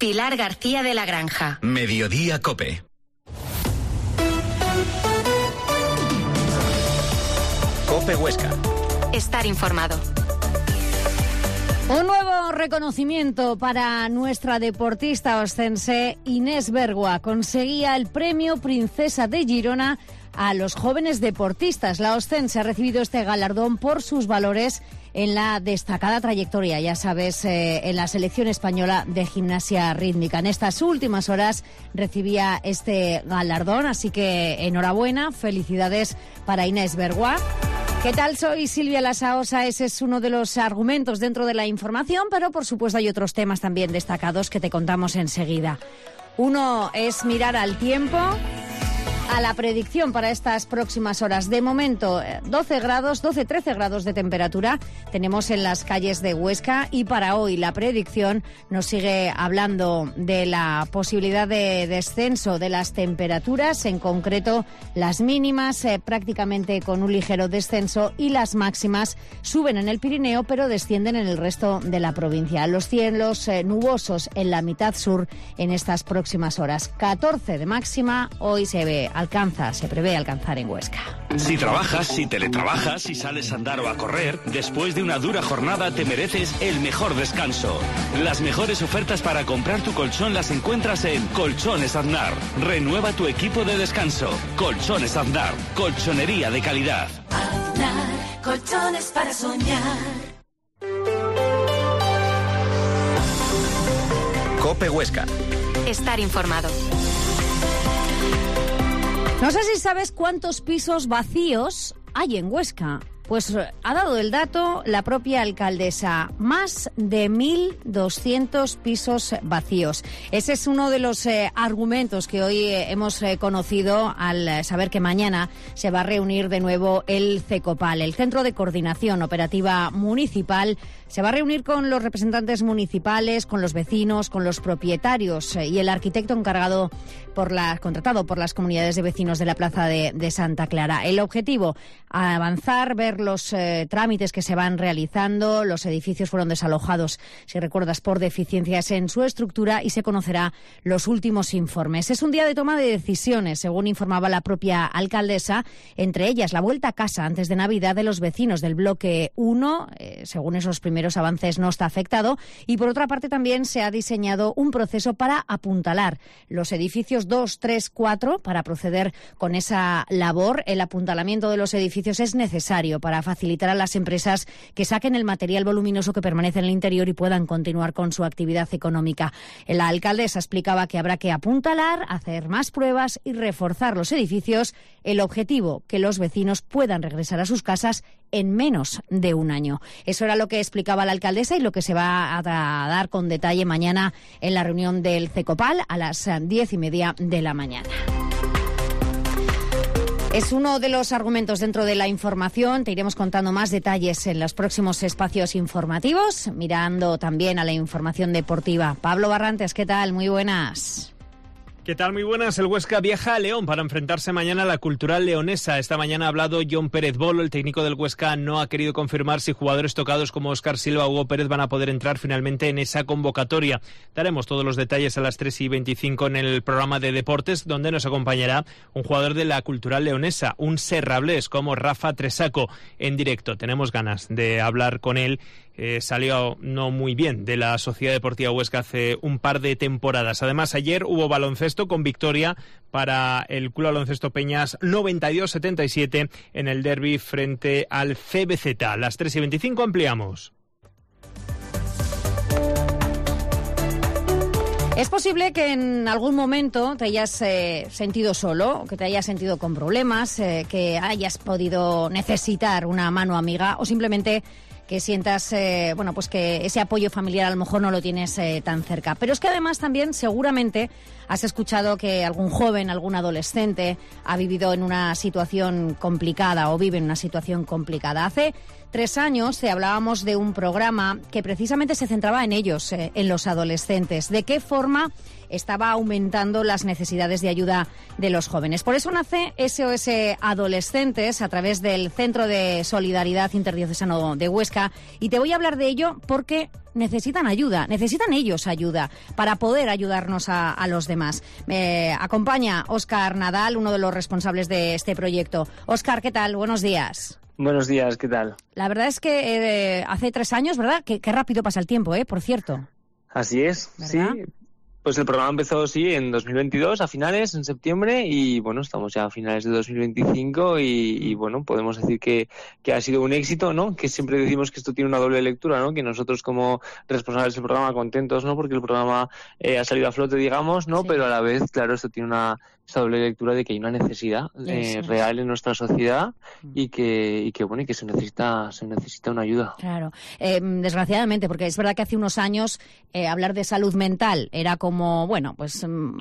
Pilar García de la Granja. Mediodía COPE. COPE Huesca. Estar informado. Un nuevo reconocimiento para nuestra deportista oscense Inés Bergua. Conseguía el premio Princesa de Girona a los jóvenes deportistas. La oscense ha recibido este galardón por sus valores en la destacada trayectoria, ya sabes, en la selección española de gimnasia rítmica. En estas últimas horas recibía este galardón, así que enhorabuena, felicidades para Inés Bergua. ¿Qué tal? Soy Silvia Lasaosa. Ese es uno de los argumentos dentro de la información, pero por supuesto hay otros temas también destacados que te contamos enseguida. Uno es mirar al tiempo, a la predicción para estas próximas horas. De momento, 13 grados de temperatura tenemos en las calles de Huesca, y para hoy la predicción nos sigue hablando de la posibilidad de descenso de las temperaturas, en concreto las mínimas prácticamente con un ligero descenso, y las máximas suben en el Pirineo pero descienden en el resto de la provincia. Los cielos nubosos en la mitad sur en estas próximas horas. 14 de máxima, hoy se prevé alcanzar en Huesca. Si trabajas, si teletrabajas, si sales a andar o a correr, después de una dura jornada te mereces el mejor descanso. Las mejores ofertas para comprar tu colchón las encuentras en Colchones Aznar. Renueva tu equipo de descanso. Colchones Aznar, colchonería de calidad. Aznar, colchones para soñar. COPE Huesca. Estar informado. No sé si sabes cuántos pisos vacíos hay en Huesca. Pues ha dado el dato la propia alcaldesa, más de 1.200 pisos vacíos. Ese es uno de los argumentos que hoy hemos conocido al saber que mañana se va a reunir de nuevo el CECOPAL, el Centro de Coordinación Operativa Municipal. Se va a reunir con los representantes municipales, con los vecinos, con los propietarios y el arquitecto encargado contratado por las comunidades de vecinos de la Plaza de Santa Clara. El objetivo, avanzar, ver los trámites que se van realizando. Los edificios fueron desalojados, si recuerdas, por deficiencias en su estructura, y se conocerá los últimos informes. Es un día de toma de decisiones, según informaba la propia alcaldesa, entre ellas la vuelta a casa antes de Navidad de los vecinos del bloque 1, según esos primeros avances no está afectado, y por otra parte también se ha diseñado un proceso para apuntalar los edificios 2, 3, 4 para proceder con esa labor. El apuntalamiento de los edificios es necesario para facilitar a las empresas que saquen el material voluminoso que permanece en el interior y puedan continuar con su actividad económica. La alcaldesa explicaba que habrá que apuntalar, hacer más pruebas y reforzar los edificios. El objetivo, que los vecinos puedan regresar a sus casas en menos de un año. Eso era lo que explicaba la alcaldesa y lo que se va a dar con detalle mañana en la reunión del CECOPAL a las 10:30 de la mañana. Es uno de los argumentos dentro de la información. Te iremos contando más detalles en los próximos espacios informativos, mirando también a la información deportiva. Pablo Barrantes, ¿qué tal? Muy buenas. ¿Qué tal? Muy buenas. El Huesca viaja a León para enfrentarse mañana a la Cultural Leonesa. Esta mañana ha hablado John Pérez Bolo, el técnico del Huesca. No ha querido confirmar si jugadores tocados como Óscar Silva o Hugo Pérez van a poder entrar finalmente en esa convocatoria. Daremos todos los detalles a las 3:25 en el programa de deportes, donde nos acompañará un jugador de la Cultural Leonesa, un serrablés como Rafa Tresaco, en directo. Tenemos ganas de hablar con él. Salió no muy bien de la Sociedad Deportiva Huesca hace un par de temporadas. Además, ayer hubo baloncesto con victoria para el Club Baloncesto Peñas 92-77 en el derbi frente al CBZ. A las 3:25 ampliamos. Es posible que en algún momento te hayas sentido solo, que te hayas sentido con problemas, que hayas podido necesitar una mano amiga, o simplemente que sientas pues que ese apoyo familiar a lo mejor no lo tienes tan cerca. Pero es que además también seguramente has escuchado que algún joven, algún adolescente ha vivido en una situación complicada o vive en una situación complicada. Hace 3 años hablábamos de un programa que precisamente se centraba en ellos, en los adolescentes. ¿De qué forma estaba aumentando las necesidades de ayuda de los jóvenes? Por eso nace SOS Adolescentes a través del Centro de Solidaridad Interdiocesano de Huesca, y te voy a hablar de ello porque necesitan ayuda, necesitan ellos ayuda para poder ayudarnos a los demás. Me acompaña Óscar Nadal, uno de los responsables de este proyecto. Óscar, ¿qué tal? Buenos días. Buenos días, ¿qué tal? La verdad es que hace 3 años, ¿verdad? Qué rápido pasa el tiempo, por cierto. Así es, ¿verdad? Sí. Pues el programa empezó, sí, en 2022, a finales, en septiembre, y bueno, estamos ya a finales de 2025 y bueno, podemos decir que ha sido un éxito, ¿no? Que siempre decimos que esto tiene una doble lectura, ¿no? Que nosotros como responsables del programa contentos, ¿no? Porque el programa ha salido a flote, digamos, ¿no? Sí. Pero a la vez, claro, esto tiene esa doble lectura de que hay una necesidad real en nuestra sociedad y que se necesita una ayuda. Claro, desgraciadamente, porque es verdad que hace unos años hablar de salud mental era como, bueno, pues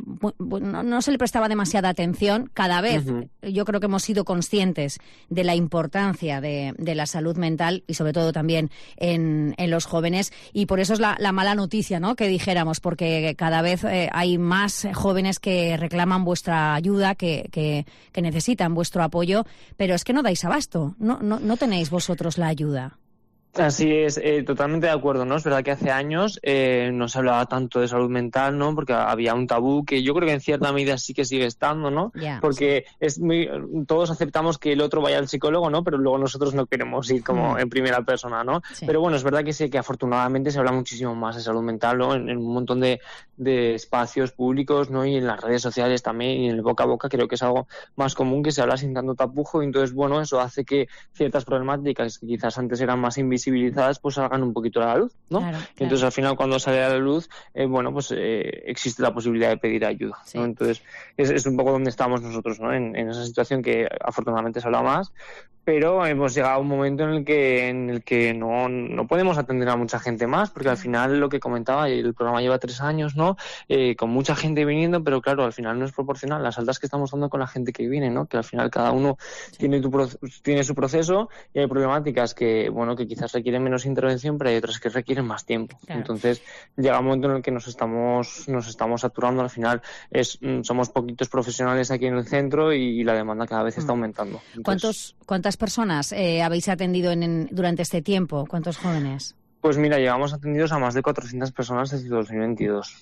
no se le prestaba demasiada atención. Cada vez yo creo que hemos sido conscientes de la importancia de la salud mental y sobre todo también en los jóvenes, y por eso es la mala noticia, ¿no? Que dijéramos, porque cada vez hay más jóvenes que reclaman vuestra ayuda, que necesitan vuestro apoyo, pero es que no dais abasto, no tenéis vosotros la ayuda. Así es, totalmente de acuerdo, ¿no? Es verdad que hace años no se hablaba tanto de salud mental, ¿no? Porque había un tabú que yo creo que en cierta medida sí que sigue estando, ¿no? Yeah, porque sí. Todos aceptamos que el otro vaya al psicólogo, ¿no? Pero luego nosotros no queremos ir como en primera persona, ¿no? Sí. Pero bueno, es verdad que sí, que afortunadamente se habla muchísimo más de salud mental, ¿no? En un montón de espacios públicos, ¿no? Y en las redes sociales también, y en el boca a boca creo que es algo más común, que se habla sin tanto tapujo, y entonces, bueno, eso hace que ciertas problemáticas que quizás antes eran más invisibles, pues salgan un poquito a la luz, ¿no? Claro. Entonces al final, cuando sale a la luz, existe la posibilidad de pedir ayuda, sí. ¿no? Entonces es un poco donde estamos nosotros, ¿no? En esa situación que afortunadamente se habla más, pero hemos llegado a un momento en el que no podemos atender a mucha gente más, porque al final, lo que comentaba, el programa lleva 3 años, ¿no? Con mucha gente viniendo, pero claro, al final no es proporcional las altas que estamos dando con la gente que viene, ¿no? Que al final cada uno tiene su proceso, y hay problemáticas que quizás requieren menos intervención, pero hay otras que requieren más tiempo. Claro. Entonces llega un momento en el que nos estamos saturando. Al final somos poquitos profesionales aquí en el centro y la demanda cada vez está aumentando. Entonces, ¿Cuántas personas habéis atendido durante este tiempo? ¿Cuántos jóvenes? Pues mira, llevamos atendidos a más de 400 personas desde 2022.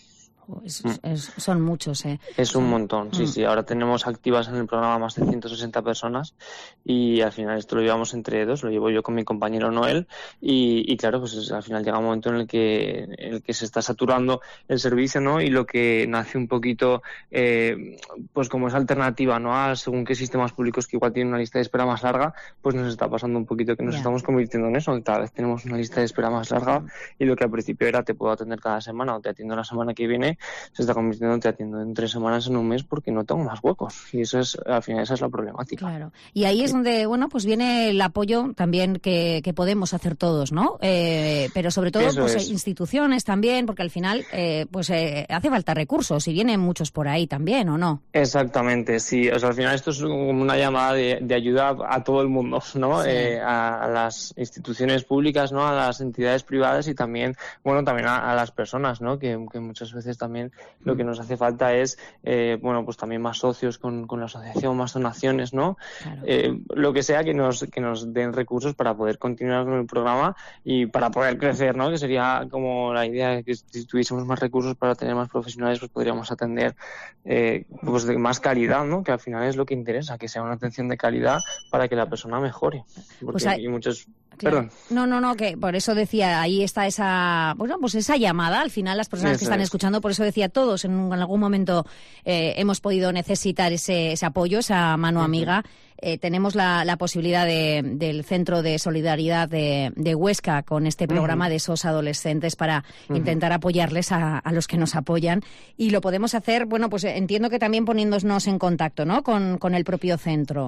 Son muchos, Es un montón, sí. Ahora tenemos activas en el programa más de 160 personas, y al final esto lo llevamos entre 2, lo llevo yo con mi compañero Noel, y claro, pues al final llega un momento en el que se está saturando el servicio, ¿no? Y lo que nace un poquito, pues como es alternativa, ¿no? Según qué sistemas públicos que igual tienen una lista de espera más larga, pues nos está pasando un poquito que nos estamos convirtiendo en eso, que cada vez tenemos una lista de espera más larga, y lo que al principio era te puedo atender cada semana o te atiendo la semana que viene, se está convirtiendo, te atiendo en 3 semanas, en un mes, porque no tengo más huecos, y al final esa es la problemática. Claro, y ahí es donde, pues viene el apoyo también que podemos hacer todos, ¿no? Pero sobre todo, instituciones también, porque al final, hace falta recursos, y vienen muchos por ahí también, ¿o no? Exactamente, sí, al final esto es como una llamada de ayuda a todo el mundo, ¿no? Sí. A las instituciones públicas, ¿no? A las entidades privadas, y también a las personas, ¿no? Que muchas veces también lo que nos hace falta es pues también más socios con la asociación, más donaciones, ¿no? Claro. Lo que sea que nos den recursos para poder continuar con el programa y para poder crecer, ¿no? Que sería como la idea de que si tuviésemos más recursos para tener más profesionales, pues podríamos atender pues de más calidad, ¿no? Que al final es lo que interesa, que sea una atención de calidad para que la persona mejore. Porque hay muchos... Claro. Perdón. No, que por eso decía, ahí está esa llamada, al final las personas que están escuchando, por eso decía, todos en algún momento hemos podido necesitar ese apoyo, esa mano amiga. Tenemos la posibilidad del Centro de Solidaridad de Huesca con este programa de esos adolescentes para intentar apoyarles a los que nos apoyan, y lo podemos hacer, entiendo que también poniéndonos en contacto, ¿no? Con el propio centro.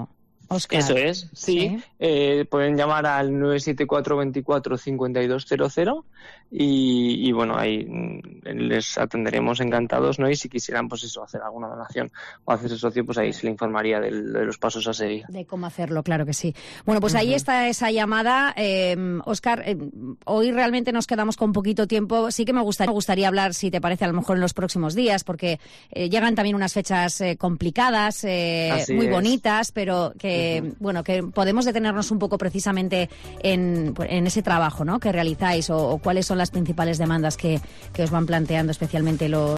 Oscar. Eso es, sí. Pueden llamar al 974 24 5200 y bueno, ahí les atenderemos encantados, ¿no? Y si quisieran, pues eso, hacer alguna donación o hacerse socio, pues ahí se le informaría de los pasos a seguir. De cómo hacerlo, claro que sí. Bueno, pues ahí está esa llamada. Óscar, hoy realmente nos quedamos con poquito tiempo. Sí que me gustaría hablar, si te parece, a lo mejor en los próximos días, porque llegan también unas fechas complicadas, muy bonitas, pero que, bueno, que podemos detenernos un poco precisamente en ese trabajo, ¿no?, que realizáis o cuáles son las principales demandas que os van planteando especialmente los